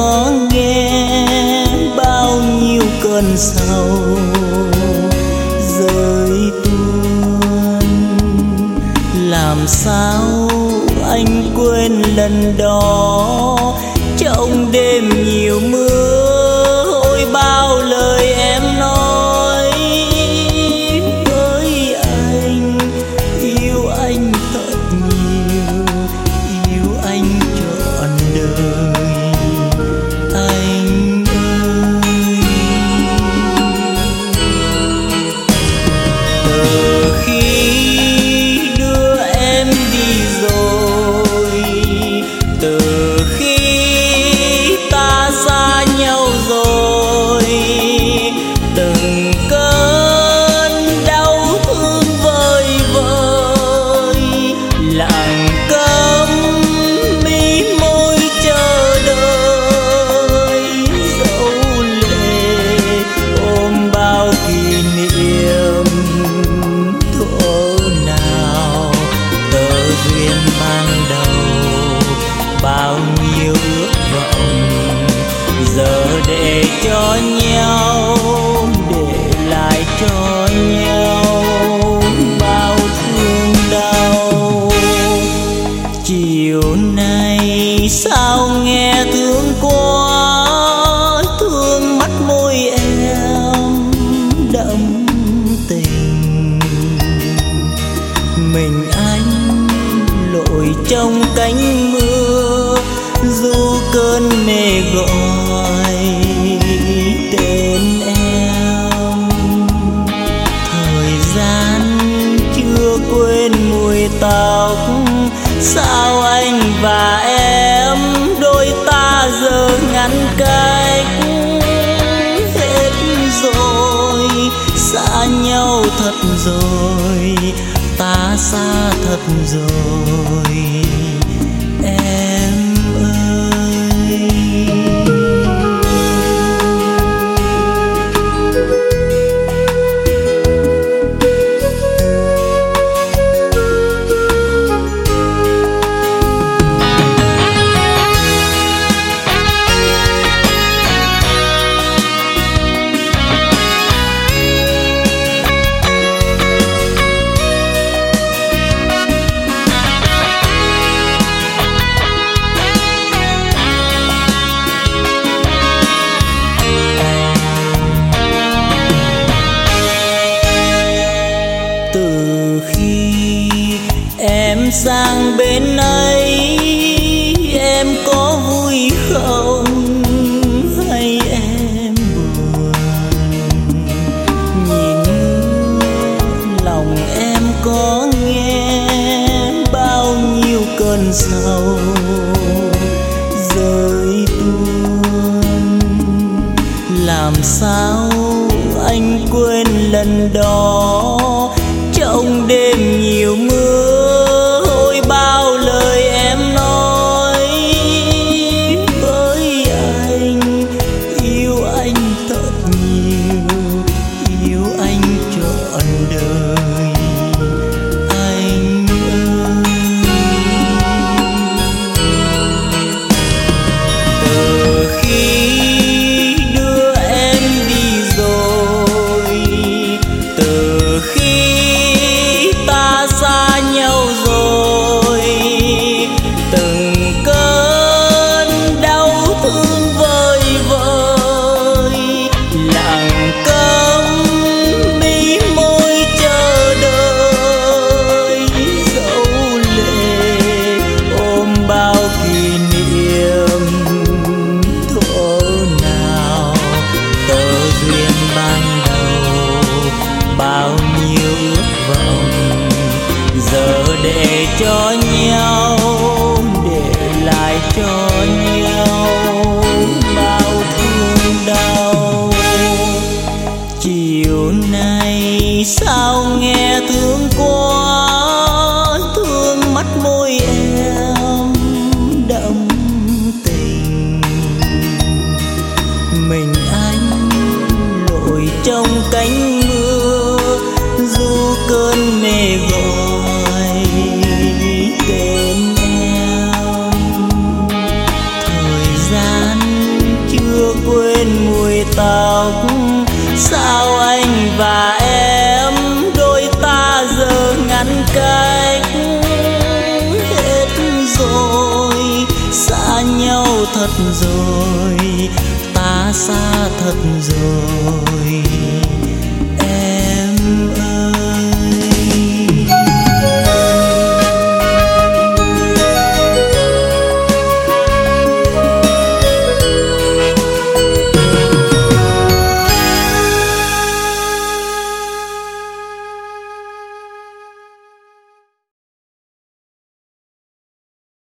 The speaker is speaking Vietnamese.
có nghe bao nhiêu cơn sầu rơi tuôn. Làm sao anh quên lần đó trong đêm nhiều mưa, ôi bao lời em nói với anh. Yêu anh thật nhiều, yêu anh trọn đời anh ơi. Từ khi đưa em đi rồi, từ khi ta xa nhau rồi, từng cơn đau thương vơi vơi lặng câm mí môi chờ đợi. Dẫu lệ ôm bao kỷ niệm thuở nào, tờ duyên ban đầu bao nhiêu ước vọng, giờ để cho nhau, để lại cho nhau bao thương đau. Chiều nay sao nghe thương quá, thương mắt môi em đậm tình. Mình anh lội trong cánh mưa, dù cơn mê gọi tên em. Thời gian chưa quên mùi tóc, sao anh và em đôi ta giờ ngăn cách. Hết rồi, xa nhau thật rồi, ta xa thật rồi em ơi. Em sang bên ấy em có vui không hay em buồn? Nhìn lòng em có nghe bao nhiêu cơn sầu rơi tuôn. Làm sao anh quên lần đó trong đêm nhiều mưa, ôi bao lời em nói với anh. Yêu anh thật nhiều, yêu anh trọn đời anh ơi. Từ khi đưa em đi rồi, từ khi ta xa nhau rồi, từng cơn đau thương vơi vơi lặng câm mí môi chờ đợi. Dẫu lệ ôm bao kỷ niệm thuở nào, tờ duyên ban đầu bao nhiêu ước vọng, giờ để cho nhau, để lại cho nhau bao thương đau. Chiều nay sao nghe thương quá, thương mắt môi em đậm tình. Mình anh lội trong cánh mưa, dù cơn mê gọi tên em. Thời gian thật rồi, ta xa thật rồi.